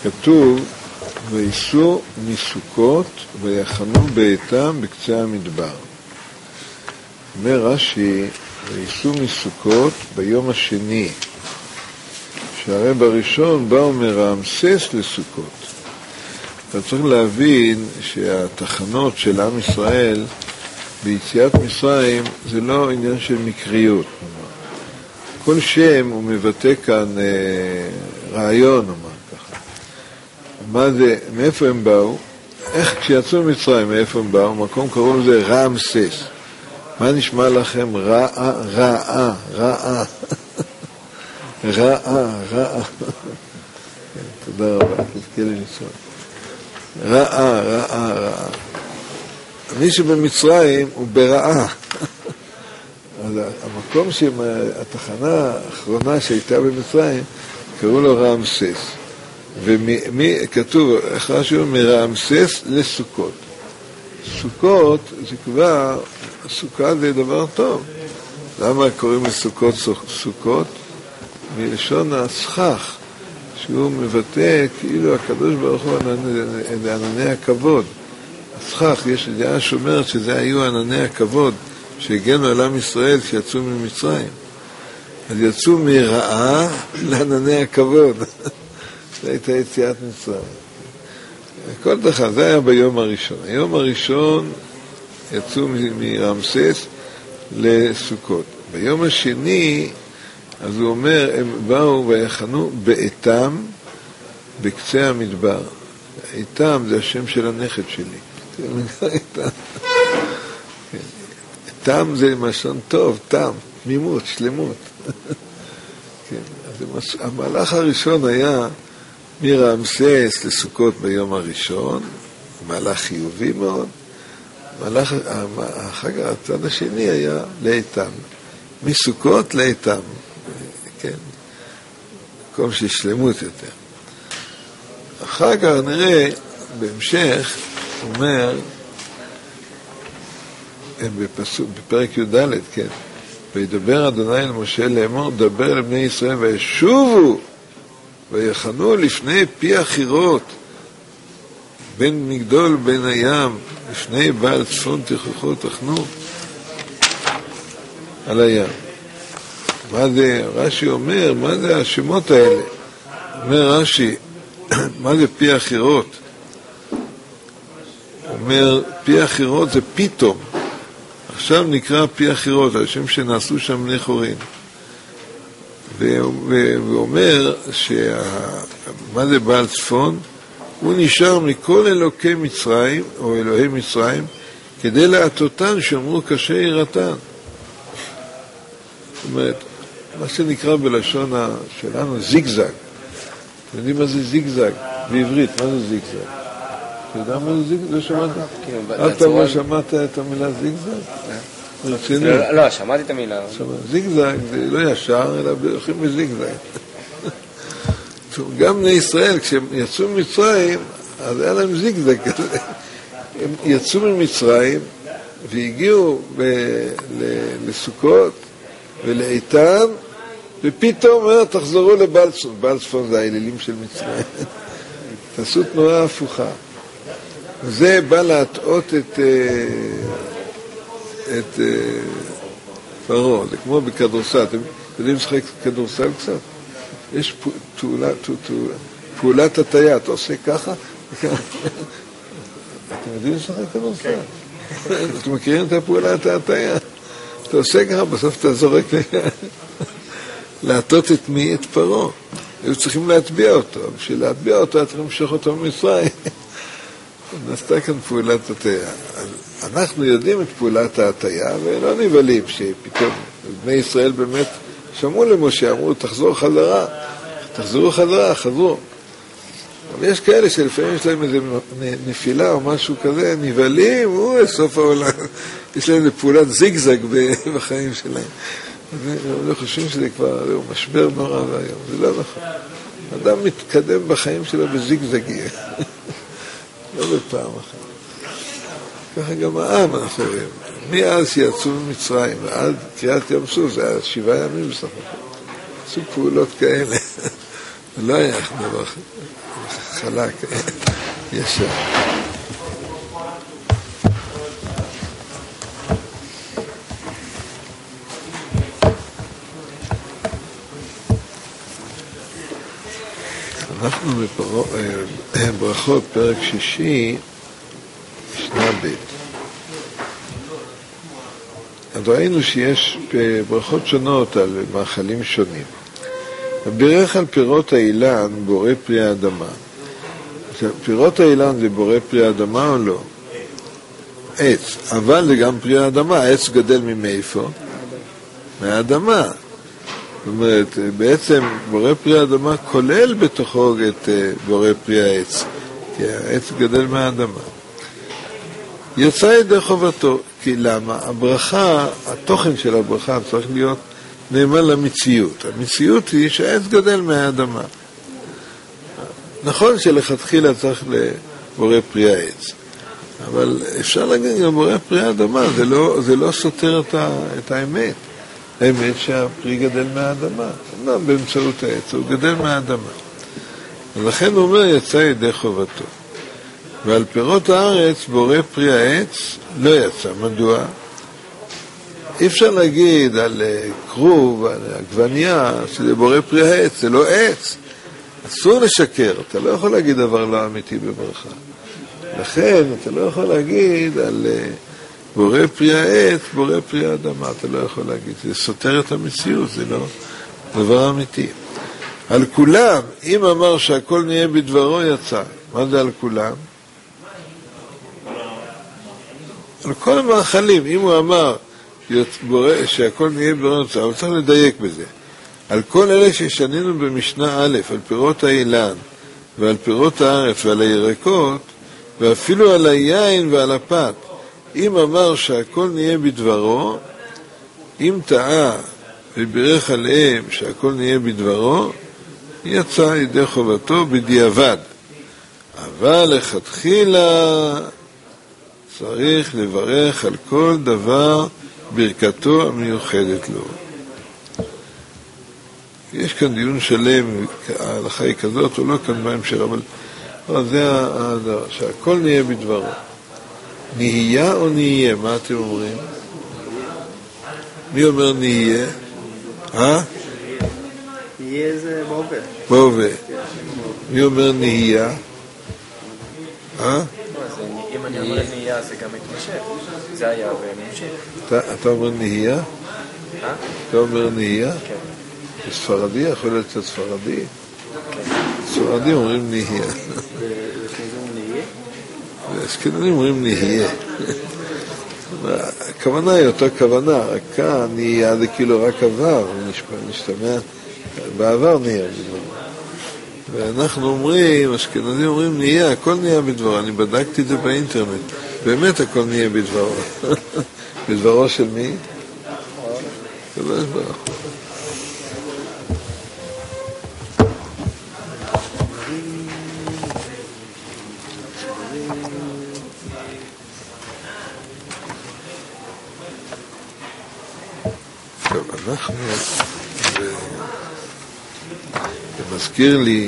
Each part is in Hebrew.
כתוב, ויסעו מסוכות ויחנו ביתם בקצה המדבר. אומר רש"י, ויסעו מסוכות ביום השני, שהרי בראשון באו מרעמסס לסוכות. אתה צריך להבין שהתחנות של עם ישראל ביציאת מצרים זה לא עניין של מקריות. כל שם הוא מבטא כאן רעיון, אומר ככה. מה זה, מאיפה הם באו? איך כשיצאו ממצרים, מאיפה הם באו? מקום קראו לזה רעמסס. מה נשמע לכם? רעה, רעה, רעה. רעה, רעה. תודה רבה, תזכה לי לצעוד. רעה, רעה, רעה. מי שבמצרים הוא ברעה. אז המקום שהתחנה האחרונה שהייתה במצרים, קראו לו רעמסס. וכתוב, איך רש"י מרעמסס לסוכות. סוכות זה כבר, סוכה זה דבר טוב. למה קוראים לסוכות סוכות? מלשון הסכך, שהוא מבטא כאילו הקדוש ברוך הוא ענני הכבוד. הסכך, יש דעה שאומרת שזה היו ענני הכבוד שהגנו על עם ישראל כשיצאו ממצרים. אז יצאו מרעה לענני הכבוד. זו הייתה יציאת מצרים. כל דבר, זה היה ביום הראשון. היום הראשון יצאו מרעמסס לסוכות. ביום השני, אז הוא אומר, הם באו ויחנו באתם בקצה המדבר. איתם זה השם של הנכד שלי. תם זה משון טוב, תם, תמימות, שלמות. המהלך הראשון היה מרעמסס לסוכות ביום הראשון, מהלך חיובי מאוד. הצד השני היה לאיתם, מסוכות לאיתם. כן, מקום של שלמות יותר. אחר כך נראה, בהמשך, אומר, בפרק י"ד, כן, וידבר אדוני אל משה לאמור, דבר לבני ישראל וישובו ויחנו לפני פי החירות, בין מגדול בין הים, לפני בעל צפון תככו תחנו על הים. מה זה, רש"י אומר, מה זה השמות האלה? אומר רש"י, מה זה פי החירות? אומר, פי החירות זה פתאום. עכשיו נקרא פי החירות, השם שנעשו שם בני חורין. והוא אומר, מה זה בעל צפון? הוא נשאר מכל אלוקי מצרים, או אלוהי מצרים, כדי להטוטן שאמרו קשה יראתן. זאת אומרת, מה שנקרא בלשון שלנו זיגזג. אתם יודעים מה זה זיגזג? בעברית, מה זה זיגזג? אתה יודע מה זה זיגזג? לא שמעת? אתה לא שמעת את המילה זיגזג? לא, שמעתי את המילה. זיגזג זה לא ישר, אלא הולכים בזיגזג. גם בני ישראל, כשהם יצאו ממצרים, אז היה להם זיגזג כזה. הם יצאו ממצרים והגיעו לסוכות ולאיתן, ופתאום אומר, תחזרו לבעל צפון. בעל צפון זה האלילים של מצרים. תעשו תנועה הפוכה. זה בא להטעות את פרעה. זה כמו בכדורסל. אתם יודעים לשחק כדורסל קצת? יש פעולת הטיה. אתה עושה ככה? אתם יודעים לשחק כדורסל? אתם מכירים את הפעולת הטיה? אתה עושה ככה, בסוף אתה זורק להטות את מי? את פרעה. היו צריכים להטביע אותו. בשביל להטביע אותו, היה צריכים למשוך אותו ממצרים. נעשתה כאן פעולת הטיה. אנחנו יודעים את פעולת ההטיה, ולא נבלים שפתאום בני ישראל באמת שמעו למשה, אמרו, תחזור חזרה. תחזרו חזרה, חזרו. אבל יש כאלה שלפעמים יש להם איזו נפילה או משהו כזה, נבלים, סוף העולם. יש להם פעולת זיגזג בחיים שלהם. אני לא חושבים שזה כבר משבר נורא והיום. זה לא נכון. אדם מתקדם בחיים שלו בזיגזגי. לא בפעם אחת. ככה גם העם אנחנו רואים. מאז שיצאו ממצרים ועד קריאת ים סוף, זה היה 7 ימים בסך הכל. עשו פעולות כאלה. לא היה דבר חלק, ישר. אנחנו בברכות פרק 6, משנה ב'. אז ראינו שיש ברכות שונות על מאכלים שונים. בירך על פירות האילן בורא פרי האדמה. פירות האילן זה בורא פרי האדמה או לא? עץ, אבל זה גם פרי האדמה. העץ גדל ממאיפה? מהאדמה. זאת אומרת, בעצם בורא פרי האדמה כולל בתוכו את בורא פרי העץ, כי העץ גדל מהאדמה. יצא ידי חובתו, כי למה? הברכה, התוכן של הברכה צריך להיות נאמן למציאות. המציאות היא שהעץ גדל מהאדמה. נכון שלכתחילה צריך לבורא פרי העץ, אבל אפשר להגיד גם בורא פרי האדמה, זה לא סותר את האמת. האמת שהפרי גדל מהאדמה, לא באמצעות העץ, הוא גדל מהאדמה. ולכן הוא אומר יצא ידי חובתו. ועל פירות הארץ בורא פרי העץ לא יצא. מדוע? אי אפשר להגיד על כרוב, על עגבניה, שזה בורא פרי העץ, זה לא עץ. אסור לשקר, אתה לא יכול להגיד דבר לא אמיתי בברכה. לכן אתה לא יכול להגיד על בורא פרי העץ, בורא פרי האדמה, אתה לא יכול להגיד. זה סותר את המציאות, זה לא דבר אמיתי. על כולם, אם אמר שהכל נהיה בדברו יצא. מה זה על כולם? על כל המאכלים, אם הוא אמר שהכל נהיה בדברו יצא, אבל צריך לדייק בזה. על כל אלה ששנינו במשנה א', על פירות האילן ועל פירות הארץ ועל הירקות, ואפילו על היין ועל הפת, אם אמר שהכל נהיה בדברו, אם טעה ובירך עליהם שהכל נהיה בדברו, יצא ידי חובתו בדיעבד. אבל לכתחילה צריך לברך על כל דבר ברכתו המיוחדת לו. יש כאן דיון שלם, ההלכה היא כזאת או לא כאן בהמשך, אבל זה הדבר, שהכל נהיה בדברו. נהיה או נהיה? מה אתם אומרים? מי אומר נהיה? נהיה זה בהווה. בהווה. מי אומר נהיה? אם אני אומר נהיה זה גם מתמשך. זה היה וממשך. אתה אומר נהיה? אתה אומר נהיה? כן. זה ספרדי? יכול להיות קצת ספרדי? כן. ספרדים אומרים נהיה. אשכנזים אומרים נהיה. הכוונה היא אותה כוונה, רק כאן נהיה זה כאילו רק עבר, נשתמע, בעבר נהיה בדבר. ואנחנו אומרים, אשכנזים אומרים נהיה, הכל נהיה בדבר. אני בדקתי את זה באינטרנט, באמת הכל נהיה בדברו. בדברו של מי? הקדוש ברוך הוא. אנחנו, זה מזכיר לי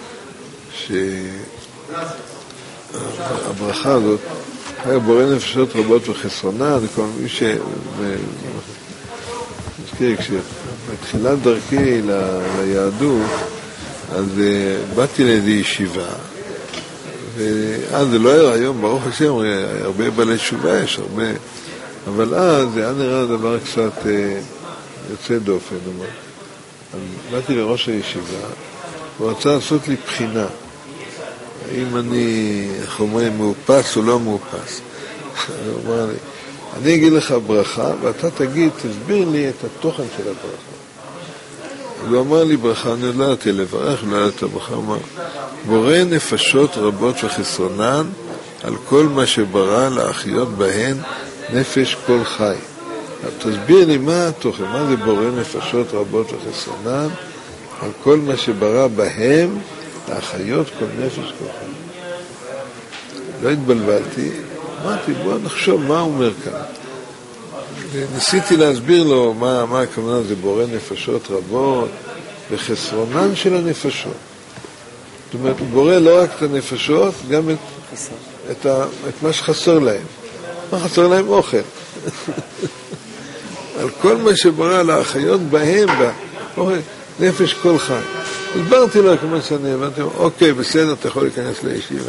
שהברכה הזאת היה בורא נפשות רבות וחסרונה. זה כל מי מזכיר, כשבתחילת דרכי ליהדות, אז באתי לאיזו ישיבה, ואז זה לא היה היום, ברוך השם, הרבה בעלי תשובה יש, הרבה, אבל אז זה היה נראה דבר קצת יוצא דופן. אז באתי לראש הישיבה, הוא רצה לעשות לי בחינה, האם אני, איך אומרים, מאופס או לא מאופס. הוא אמר לי, אני אגיד לך ברכה, ואתה תסביר לי את התוכן של הברכה. הוא אמר לי ברכה, אני לא ידעתי לברך, לא ידעתי ברכה, הוא אמר, בורא נפשות רבות וחסרונן, על כל מה שברא להחיות בהן נפש כל חי. תסביר לי מה התוכן, מה זה בורא נפשות רבות וחסרונן, על כל מה שברא בהם להחיות כל נפש כל חי. לא התבלבלתי, אמרתי בוא נחשוב מה הוא אומר כאן. ניסיתי להסביר לו מה הכוונה, זה בורא נפשות רבות וחסרונן של הנפשות. אומרת, הוא בורא לא רק את הנפשות, גם את מה שחסר להם. מה חסר להם? אוכל. על כל מה שבורא על החיות בהם, נפש כל חי. הסברתי לו כמו שאני הבנתי, אוקיי, בסדר, אתה יכול להיכנס לישיבה.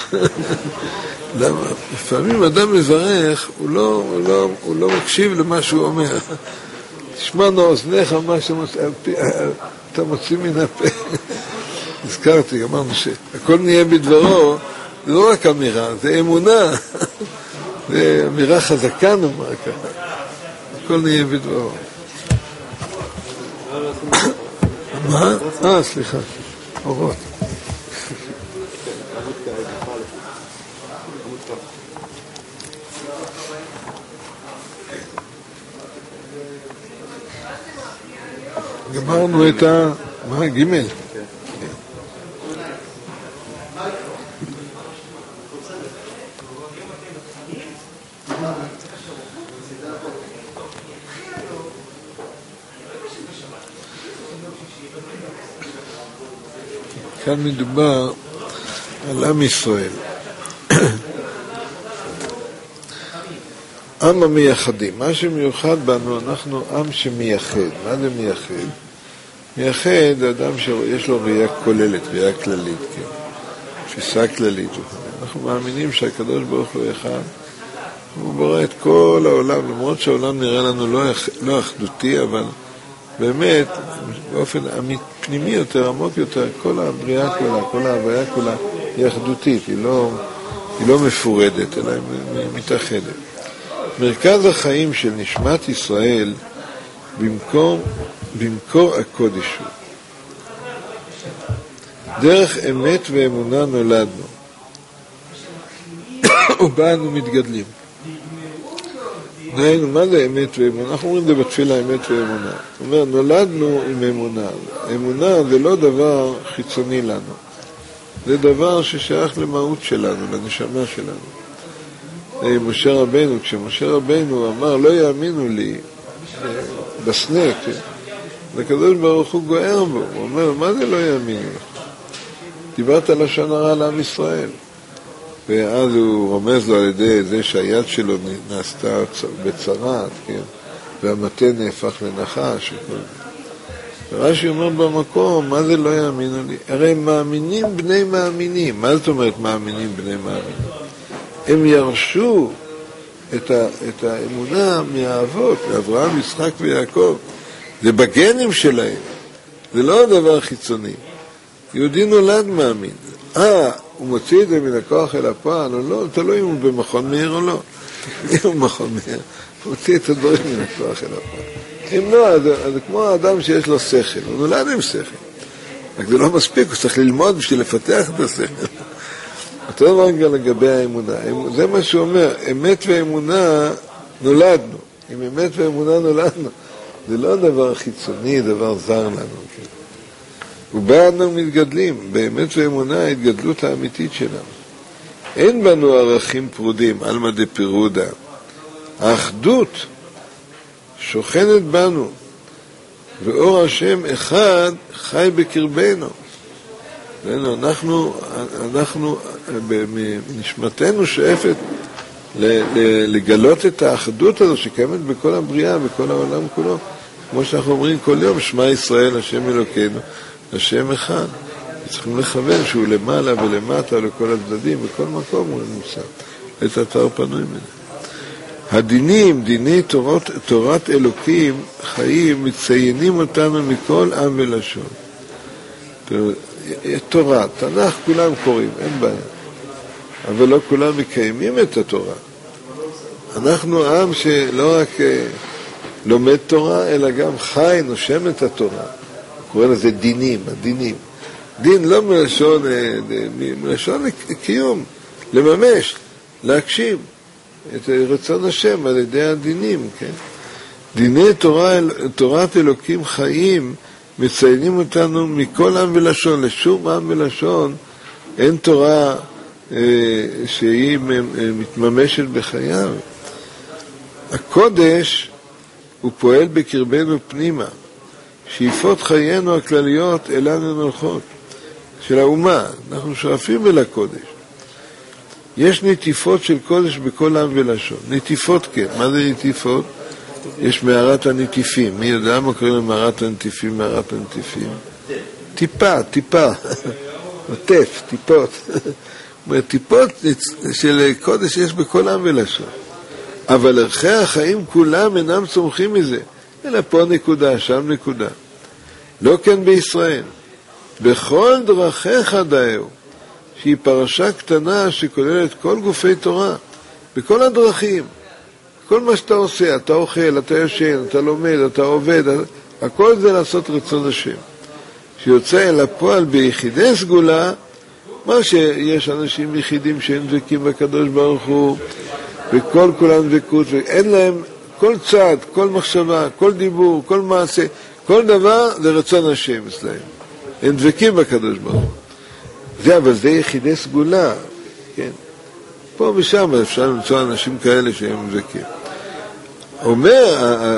למה? לפעמים אדם מברך, הוא לא מקשיב למה שהוא אומר. תשמענו אוזניך מה שאתה מוציא מן הפה. הזכרתי, אמרנו שהכל נהיה בדברו, זה לא רק אמירה, זה אמונה. זה אמירה חזקה נאמר ככה. הכל נהיה בדברו. מה? סליחה. אורות. גמרנו את מה? ג' כאן מדובר על עם ישראל. עם המייחדים. מה שמיוחד בנו, אנחנו עם שמייחד. מה זה מייחד? מייחד אדם שיש לו ראייה כוללת, ראייה כללית, כן? תפיסה כללית. אנחנו מאמינים שהקדוש ברוך הוא אחד, הוא בורא את כל העולם, למרות שהעולם נראה לנו לא אחדותי, אבל באמת, באופן פנימי יותר, עמוק יותר, כל הבריאה כולה, כל ההוויה כולה היא אחדותית, היא לא מפורדת, אלא היא מתאחדת. מרכז החיים של נשמת ישראל במקור הקודש הוא. דרך אמת ואמונה נולדנו, ובה אנו מתגדלים. דהיינו, מה זה אמת ואמונה? אנחנו אומרים זה בתפילה אמת ואמונה. זאת אומרת, נולדנו עם אמונה. אמונה זה לא דבר חיצוני לנו. זה דבר ששייך למהות שלנו, לנשמה שלנו. משה רבנו, כשמשה רבנו אמר, לא יאמינו לי, בסנק, הקדוש ברוך הוא גוער בו. הוא אומר, מה זה לא יאמינו? דיברת לשון הרע לעם ישראל. ואז הוא רומז לו על ידי זה שהיד שלו נעשתה בצרת, כן? והמטה נהפך לנחש. ורש"י אומר במקום, מה זה לא יאמינו לי? הרי מאמינים בני מאמינים. מה זאת אומרת מאמינים בני מאמינים? הם ירשו את האמונה מהאבות, לאברהם, יצחק ויעקב. זה בגנים שלהם. זה לא דבר חיצוני. יהודי נולד מאמין. הוא מוציא את זה מן הכוח אל הפועל או לא, תלוי אם הוא במכון מאיר או לא. אם הוא במכון מאיר, הוא מוציא את הדברים מן הכוח אל הפועל. אם לא, זה כמו האדם שיש לו שכל, הוא נולד עם שכל. רק זה לא מספיק, הוא צריך ללמוד בשביל לפתח את השכל. אותו דבר גם לגבי האמונה. זה מה שהוא אומר, אמת ואמונה נולדנו. אם אמת ואמונה נולדנו, זה לא דבר חיצוני, דבר זר לנו. ובה אנו מתגדלים, באמת ואמונה ההתגדלות האמיתית שלנו. אין בנו ערכים פרודים, אלמא דפירודה. האחדות שוכנת בנו, ואור השם אחד חי בקרבנו. אנחנו בנשמתנו שואפת לגלות את האחדות הזו שקיימת בכל הבריאה, בכל העולם כולו. כמו שאנחנו אומרים כל יום, שמע ישראל, השם אלוקינו, השם אחד. צריכים לכוון שהוא למעלה ולמטה לכל הצדדים, בכל מקום הוא נמצא. את אתר פנוי ממנו. הדינים, דיני תורת אלוקים חיים, מציינים אותנו מכל עם ולשון. תורה, תנ"ך כולם קוראים, אין בעיה. אבל לא כולם מקיימים את התורה. אנחנו עם שלא רק לומד תורה, אלא גם חי, נושם את התורה. קורא לזה דינים, הדינים. דין לא מלשון קיום, לממש, להקשיב את רצון השם על ידי הדינים, כן? דיני תורת אלוקים חיים מציינים אותנו מכל עם ולשון, לשום עם ולשון אין תורה שהיא מתממשת בחייו. הקודש הוא פועל בקרבנו פנימה, שאיפות חיינו הכלליות אלנו נולכות. של האומה, אנחנו שואפים אל הקודש. יש נטיפות של קודש בכל עם ולשון. נטיפות כן. מה זה נטיפות? יש מערת הנטיפים. מי יודע מה קוראים למערת הנטיפים? מערת הנטיפים. טיפה. נוטף, טיפות. טיפות של קודש יש בכל עם ולשון. אבל ערכי החיים כולם אינם צומחים מזה. אלא פה נקודה, שם נקודה. לא כן בישראל. בכל דרכיך דאהו. שהיא פרשה קטנה שכוללת כל גופי תורה, בכל הדרכים, כל מה שאתה עושה, אתה אוכל, אתה יושן, אתה לומד, אתה עובד, הכל זה לעשות רצון השם. שיוצא אל הפועל ביחידי סגולה, מה שיש אנשים יחידים שהם דבקים בקדוש ברוך הוא, וכל כולם דבקות, ואין להם כל צעד, כל מחשבה, כל דיבור, כל מעשה, כל דבר זה רצון השם אצלהם. הם דבקים בקדוש ברוך הוא. אבל זה יחידי סגולה, כן? פה ושם אפשר למצוא אנשים כאלה שהם דבקים. אומר,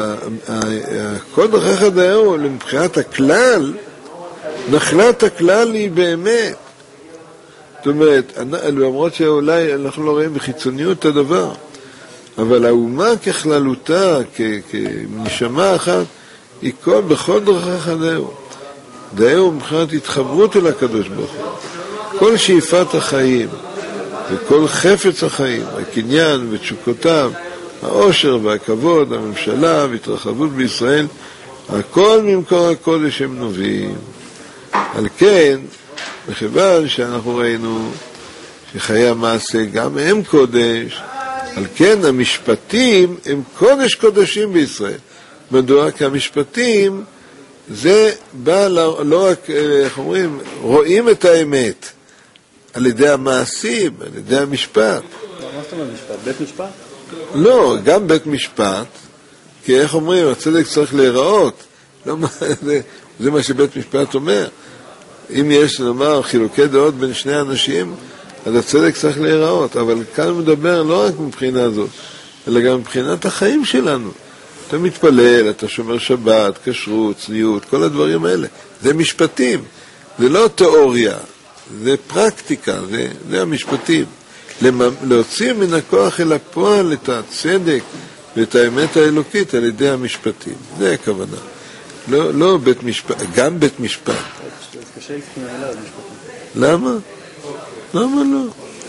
כל דרכיך דאהו, מבחינת הכלל, נחלת הכלל היא באמת. זאת אומרת, למרות שאולי אנחנו לא רואים בחיצוניות את הדבר, אבל האומה ככללותה, כנשמה אחת, היא בכל דרכיך דאהו. דאהו מבחינת התחברות אל הקדוש ברוך הוא. כל שאיפת החיים וכל חפץ החיים, הקניין ותשוקותיו, העושר והכבוד, הממשלה והתרחבות בישראל, הכל ממקור הקודש הם נובעים. על כן, מכיוון שאנחנו ראינו שחיי המעשה גם הם קודש, על כן המשפטים הם קודש קודשים בישראל. מדוע? כי המשפטים זה בא לא רק, איך אומרים, רואים את האמת על ידי המעשים, על ידי המשפט. מה זאת אומרת משפט? בית משפט? לא, גם בית משפט, כי איך אומרים, הצדק צריך להיראות. לא, זה מה שבית משפט אומר. אם יש, נאמר, חילוקי דעות בין שני אנשים, אז הצדק צריך להיראות. אבל כאן מדבר לא רק מבחינה זאת, אלא גם מבחינת החיים שלנו. אתה מתפלל, אתה שומר שבת, כשרות, צניעות, כל הדברים האלה. זה משפטים, זה לא תיאוריה, זה פרקטיקה, זה המשפטים. להוציא מן הכוח אל הפועל את הצדק ואת האמת האלוקית על ידי המשפטים. זה הכוונה. לא בית משפט, גם בית משפט. קשה לפני אליו משפטים. למה? למה לא?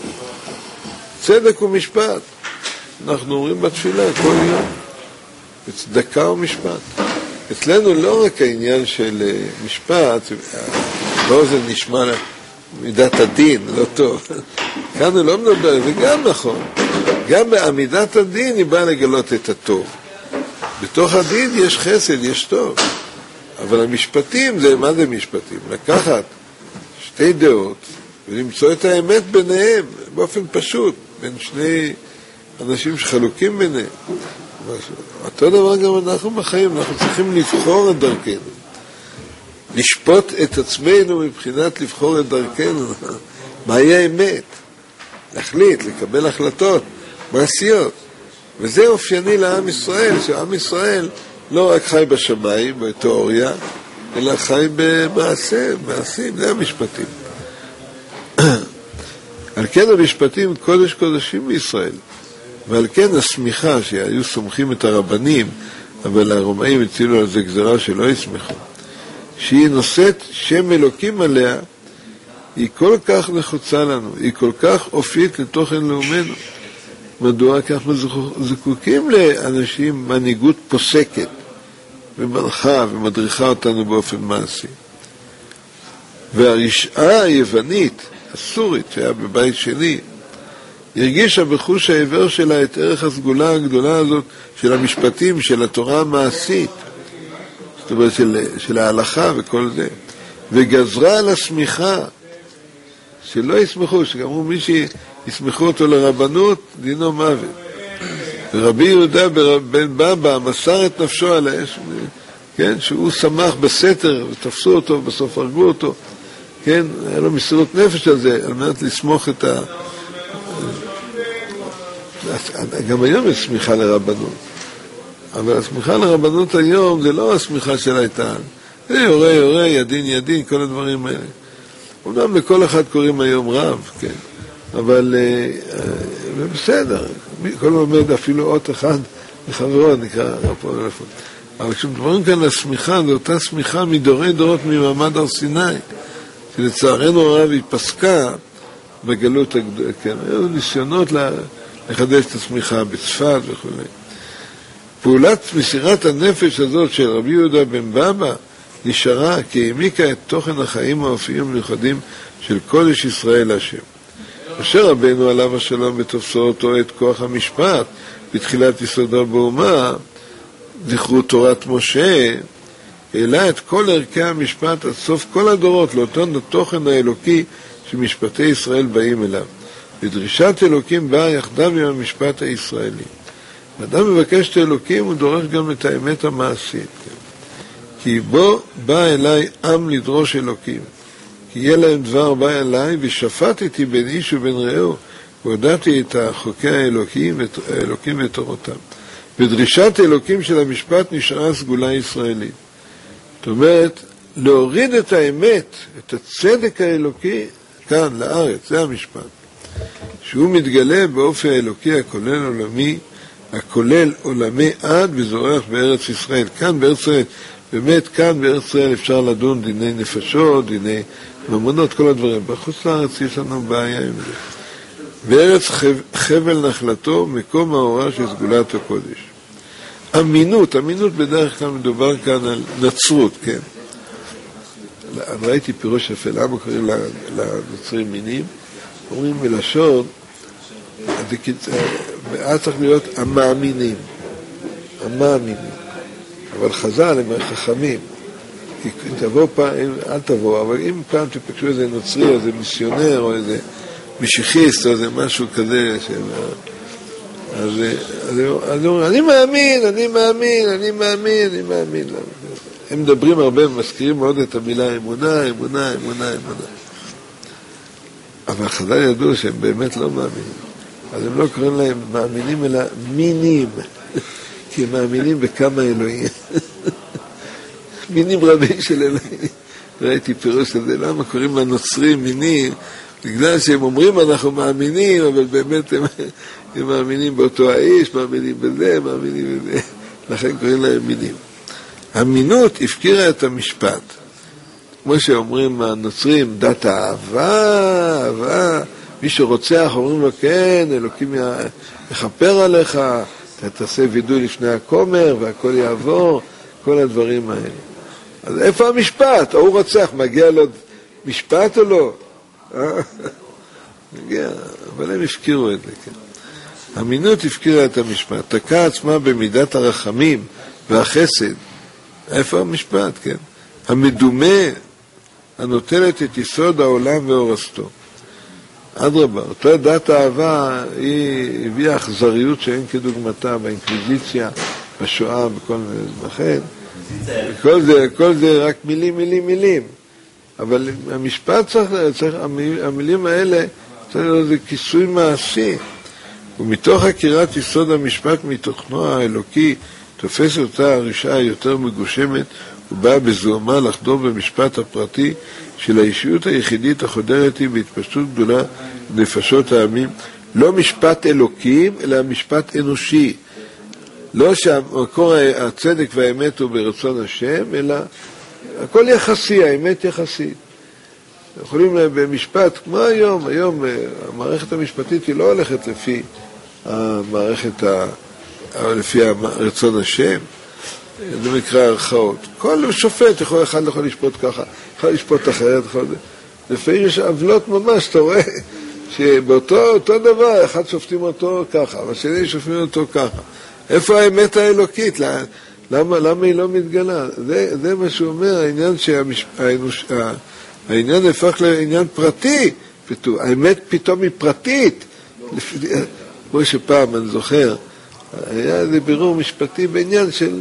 צדק ומשפט. אנחנו אומרים בתפילה כל יום. צדקה ומשפט. אצלנו לא רק העניין של משפט, לא זה נשמע מידת הדין, לא טוב. כאן הוא לא מדבר, זה גם נכון. גם בעמידת הדין היא באה לגלות את הטוב. בתוך הדין יש חסד, יש טוב. אבל המשפטים, מה זה משפטים? לקחת שתי דעות ולמצוא את האמת ביניהם, באופן פשוט, בין שני אנשים שחלוקים ביניהם. אותו דבר גם אנחנו בחיים, אנחנו צריכים לבחור את דרכנו. לשפוט את עצמנו מבחינת לבחור את דרכנו. מהי האמת? להחליט, לקבל החלטות מעשיות. וזה אופייני לעם ישראל, שעם ישראל לא רק חי בשמיים, בתיאוריה, אלא חי במעשה, מעשים, זה המשפטים. על כן המשפטים קודש קודשים בישראל. ועל כן הסמיכה שהיו סומכים את הרבנים, אבל הרומאים הצילו על זה גזרה שלא יסמכו, שהיא נושאת שם אלוקים עליה, היא כל כך נחוצה לנו, היא כל כך אופית לתוכן לאומנו. מדוע? כי אנחנו זקוקים לאנשים, מנהיגות פוסקת ומנחה ומדריכה אותנו באופן מעשי. והרשעה היוונית, הסורית, שהיה בבית שני, הרגישה בחוש העבר שלה את ערך הסגולה הגדולה הזאת של המשפטים, של התורה המעשית, זאת אומרת של ההלכה וכל זה, וגזרה על הסמיכה, שלא יסמכו, שגמרו מי שיסמכו אותו לרבנות, דינו מוות. ורבי יהודה בן בבא מסר את נפשו על האש, כן, שהוא שמח בסתר, ותפסו אותו, בסוף הרגו אותו, כן, היה לו מסירות נפש על זה, על מנת לסמוך את גם היום יש סמיכה לרבנות, אבל הסמיכה לרבנות היום זה לא הסמיכה של הייתה, זה יורה, ידין, כל הדברים האלה. אומנם לכל אחד קוראים היום רב, כן, אבל בסדר, כל עומד אפילו אות אחד לחברו נקרא רב פועל. אבל כשמדברים כאן לסמיכה, זו אותה סמיכה מדורי דורות ממעמד הר סיני, שלצערנו הרב היא פסקה בגלות הגדולה, כן, היו ניסיונות לחדש את הסמיכה בצפת וכו'. פעולת מסירת הנפש הזאת של רבי יהודה בן בבא נשארה כי העמיקה את תוכן החיים האופיים המיוחדים של קודש ישראל השם. אשר רבנו עליו השלום בתופסו אותו את כוח המשפט בתחילת יסודו באומה, זכרו תורת משה, העלה את כל ערכי המשפט עד סוף כל הדורות לאותו התוכן האלוקי שמשפטי ישראל באים אליו. ודרישת אלוקים באה יחדיו עם המשפט הישראלי. אדם מבקש את האלוקים, הוא דורש גם את האמת המעשית. כי בו בא אליי עם לדרוש אלוקים. כי יהיה להם דבר בא אליי, ושפטתי בין איש ובין רעהו, והודעתי את חוקי האלוקים ותורותם. בדרישת אלוקים של המשפט נשארה סגולה ישראלית. זאת אומרת, להוריד את האמת, את הצדק האלוקי, כאן, לארץ, זה המשפט. שהוא מתגלה באופן האלוקי הכולל עולמי עד וזורח בארץ ישראל. כאן בארץ ישראל, באמת כאן בארץ ישראל אפשר לדון דיני נפשות, דיני ממונות, כל הדברים. בחוץ לארץ יש לנו בעיה עם זה. בארץ חבל נחלתו, מקום ההוראה של סגולת הקודש. אמינות בדרך כלל מדובר כאן על נצרות, כן. ראיתי פירוש יפה, למה קוראים לנוצרים מינים? אומרים בלשון, ואז צריך להיות המאמינים. אבל חז"ל הם חכמים. כי תבוא פעם, אל תבוא, אבל אם פעם תפגשו איזה נוצרי, איזה מיסיונר, או איזה משיחיסט, או איזה משהו כזה, אז אני מאמין. הם מדברים הרבה, מזכירים מאוד את המילה אמונה. אבל חז"ל ידעו שהם באמת לא מאמינים. אז הם לא קוראים להם מאמינים, אלא מינים. כי הם מאמינים בכמה אלוהים. מינים רבים של אלוהים. ראיתי פירוש הזה, למה קוראים לנוצרים מינים? בגלל שהם אומרים אנחנו מאמינים, אבל באמת הם מאמינים באותו האיש, מאמינים בזה. לכן קוראים להם מינים. המינות הפקירה את המשפט. כמו שאומרים הנוצרים, דת האהבה, מי שרוצח אומרים לו כן, אלוקים יכפר עליך, אתה תעשה וידוי לפני הכומר והכל יעבור, כל הדברים האלה. אז איפה המשפט? הוא רוצח, מגיע לו משפט או לא? מגיע, אבל הם הפקירו את זה, כן. המינות הפקירה את המשפט, תקעה עצמה במידת הרחמים והחסד. איפה המשפט, כן? המדומה הנוטלת את יסוד העולם והורסתו. אדרבה, אותה דת האהבה היא הביאה אכזריות שאין כדוגמתה באינקוויזיציה, בשואה, בכל לכן. כל זה רק מילים. אבל המשפט צריך המילים האלה, צריך להיות זה כיסוי מעשי. ומתוך הכירת יסוד המשפט מתוכנו האלוקי, תופס אותה הרשעה יותר מגושמת, ובאה בזוהמה לחדור במשפט הפרטי של האישיות היחידית החודרת היא בהתפשטות גדולה נפשות העמים. לא משפט אלוקים, אלא משפט אנושי. לא שהמקור הצדק והאמת הוא ברצון השם, אלא הכל יחסי, האמת יחסית. יכולים במשפט, כמו היום המערכת המשפטית היא לא הולכת לפי לפי רצון השם, זה מקרא ערכאות. כל שופט אחד יכול לשפוט ככה, יכול לשפוט אחרת, לפעמים יש עוולות ממש, אתה רואה שבאותו דבר, אחד שופטים אותו ככה, והשני שופטים אותו ככה. איפה האמת האלוקית? למה היא לא מתגלה? זה מה שהוא אומר, העניין הפך לעניין פרטי, האמת פתאום היא פרטית. כמו שפעם, אני זוכר, היה איזה בירור משפטי בעניין של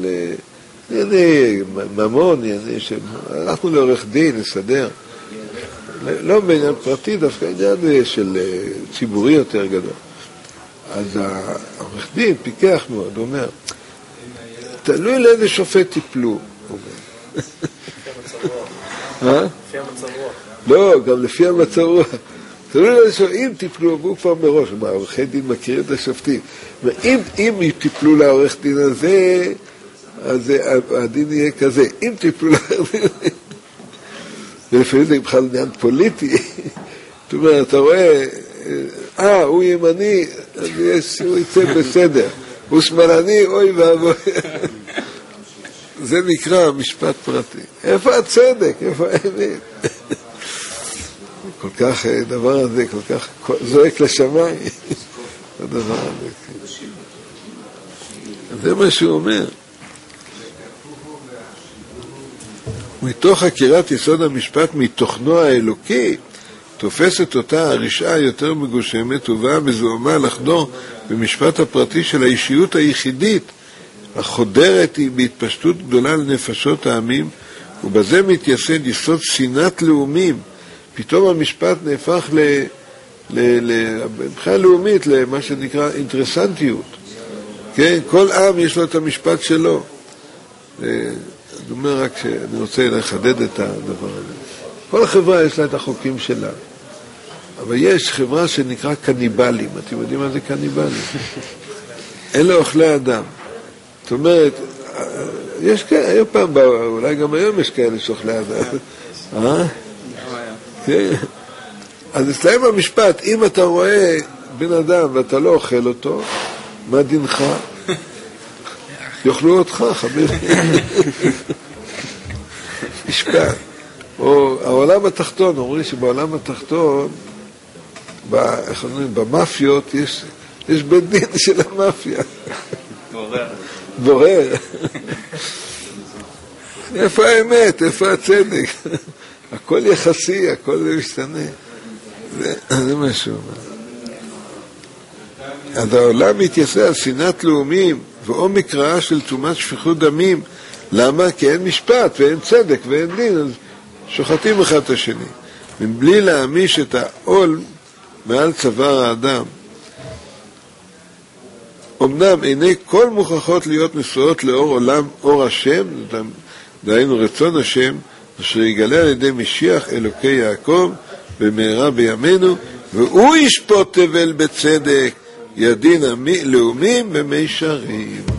ממון, הלכנו לעורך דין, נסדר. לא בעניין פרטי, דווקא עניין של ציבורי יותר גדול. אז העורך דין פיקח מאוד, הוא אומר, תלוי לאיזה שופט טיפלו. לפי המצב רוח. לא, גם לפי המצב רוח. אם טיפלו, והוא כבר מראש, מה, עורכי דין מכירים את השופטים. אם טיפלו לעורך דין הזה, אז הדין יהיה כזה. אם טיפלו לעורך דין, ולפעמים זה בכלל עניין פוליטי. זאת אומרת, אתה רואה, הוא ימני, אז הוא יצא בסדר. הוא שמאלני, אוי ואבוי. זה נקרא משפט פרטי. איפה הצדק? איפה האמת? כל כך, הדבר הזה, כל כך זועק לשמיים. הדבר הזה. זה מה שהוא אומר. מתוך הכירת יסוד המשפט מתוכנו האלוקי, תופסת אותה הרשעה יותר מגושמת, ובאה מזוהמה לחדור במשפט הפרטי של האישיות היחידית, החודרת היא בהתפשטות גדולה לנפשות העמים, ובזה מתייסד יסוד שנאת לאומים. פתאום המשפט נהפך מבחינה לאומית למה שנקרא אינטרסנטיות. כן? כל עם יש לו את המשפט שלו. אני אומר רק שאני רוצה לחדד את הדבר הזה. כל חברה יש לה את החוקים שלה. אבל יש חברה שנקרא קניבלים. אתם יודעים מה זה קניבלים? אלה אוכלי אדם. זאת אומרת, יש כאלה, היום פעם, אולי גם היום יש כאלה שאוכלי אדם. כן. אז אצלהם המשפט, אם אתה רואה בן אדם ואתה לא אוכל אותו, מה דינך? יאכלו אותך, חבר. משפט. או העולם התחתון, אומרים שבעולם התחתון, איך אומרים, במאפיות יש בית דין של המאפיה. בורר. איפה האמת? איפה הצדק? הכל יחסי, הכל משתנה. זה מה שהוא אומר. אז העולם מתייסד על שנאת לאומים ועומק רעה של תרומת שפיכות דמים. למה? כי אין משפט ואין צדק ואין דין, אז שוחטים אחד את השני. מבלי להעמיש את העול מעל צוואר האדם. אמנם עיני כל מוכרחות להיות נשואות לאור עולם, אור השם, דהיינו רצון השם, אשר יגלה על ידי משיח אלוקי יעקב במהרה בימינו, והוא ישפוט תבל בצדק, ידין לאומים במישרים.